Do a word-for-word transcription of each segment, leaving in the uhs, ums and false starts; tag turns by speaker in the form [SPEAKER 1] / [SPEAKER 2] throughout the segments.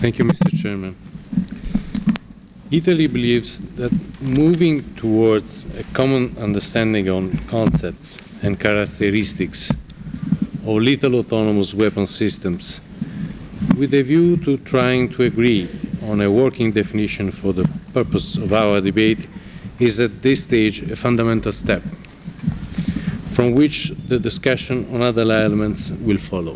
[SPEAKER 1] Thank you, Mister Chairman. Italy believes that moving towards a common understanding on concepts and characteristics of lethal autonomous weapon systems, with a view to trying to agree on a working definition for the purpose of our debate, is at this stage a fundamental step, from which the discussion on other elements will follow.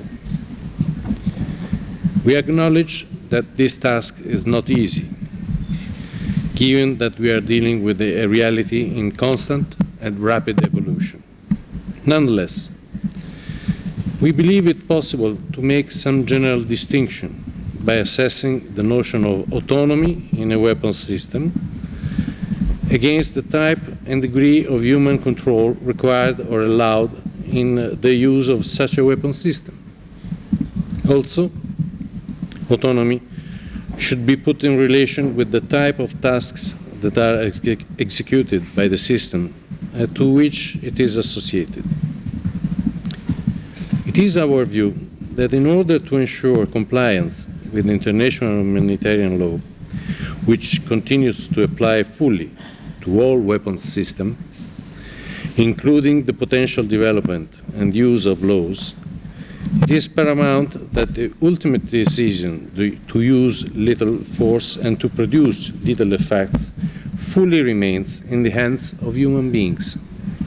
[SPEAKER 1] We acknowledge that this task is not easy, given that we are dealing with a reality in constant and rapid evolution. Nonetheless, we believe it possible to make some general distinction by assessing the notion of autonomy in a weapon system against the type and degree of human control required or allowed in the use of such a weapon system. Also, autonomy should be put in relation with the type of tasks that are ex executed by the system uh, to which it is associated. It is our view that in order to ensure compliance with international humanitarian law, which continues to apply fully to all weapons systems, including the potential development and use of laws, it is paramount that the ultimate decision to use lethal force and to produce lethal effects fully remains in the hands of human beings.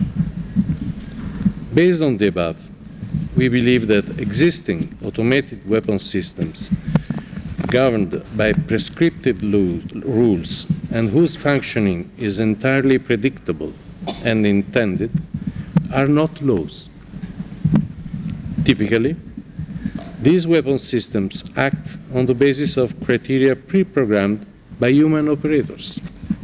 [SPEAKER 1] Based on the above, we believe that existing automated weapon systems governed by prescriptive rules and whose functioning is entirely predictable and intended are not laws. Typically, these weapon systems act on the basis of criteria pre-programmed by human operators.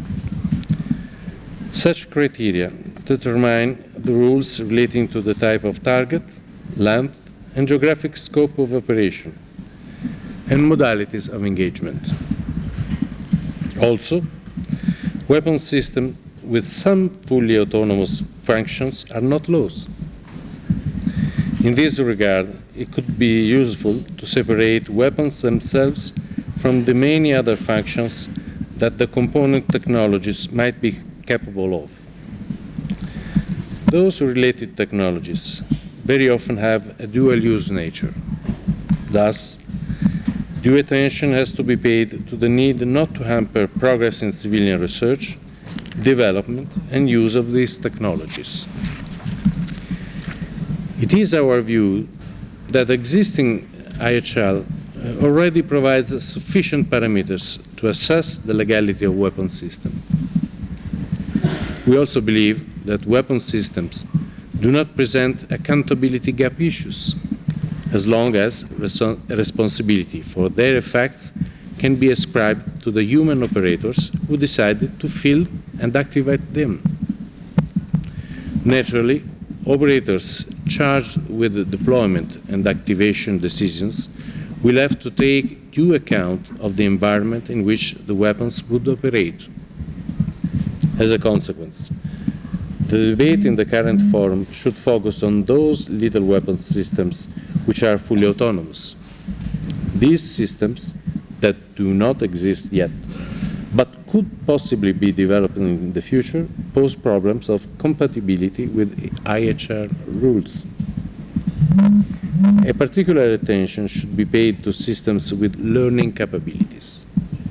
[SPEAKER 1] Such criteria determine the rules relating to the type of target, length, and geographic scope of operation, and modalities of engagement. Also, weapon systems with some fully autonomous functions are not laws. In this regard, it could be useful to separate weapons themselves from the many other functions that the component technologies might be capable of. Those related technologies very often have a dual-use nature. Thus, due attention has to be paid to the need not to hamper progress in civilian research, development, and use of these technologies. It is our view that existing I H L already provides sufficient parameters to assess the legality of weapon systems. We also believe that weapon systems do not present accountability gap issues, as long as responsibility for their effects can be ascribed to the human operators who decided to field and activate them. Naturally, operators charged with the deployment and activation decisions will have to take due account of the environment in which the weapons would operate. As a consequence, the debate in the current forum should focus on those lethal weapons systems which are fully autonomous. These systems that do not exist yet, but could possibly be developed in the future, pose problems of compatibility with I H R rules. A particular attention should be paid to systems with learning capabilities.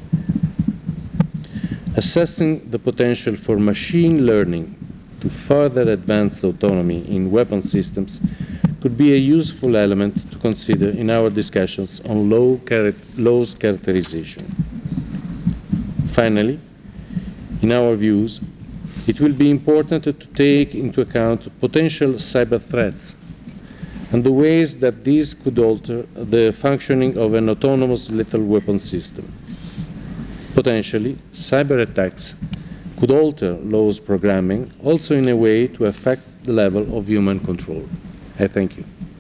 [SPEAKER 1] Assessing the potential for machine learning to further advance autonomy in weapon systems could be a useful element to consider in our discussions on law char- law's characterization. Finally, in our views, it will be important to take into account potential cyber threats and the ways that these could alter the functioning of an autonomous lethal weapon system. Potentially, cyber attacks could alter law's programming also in a way to affect the level of human control. I thank you.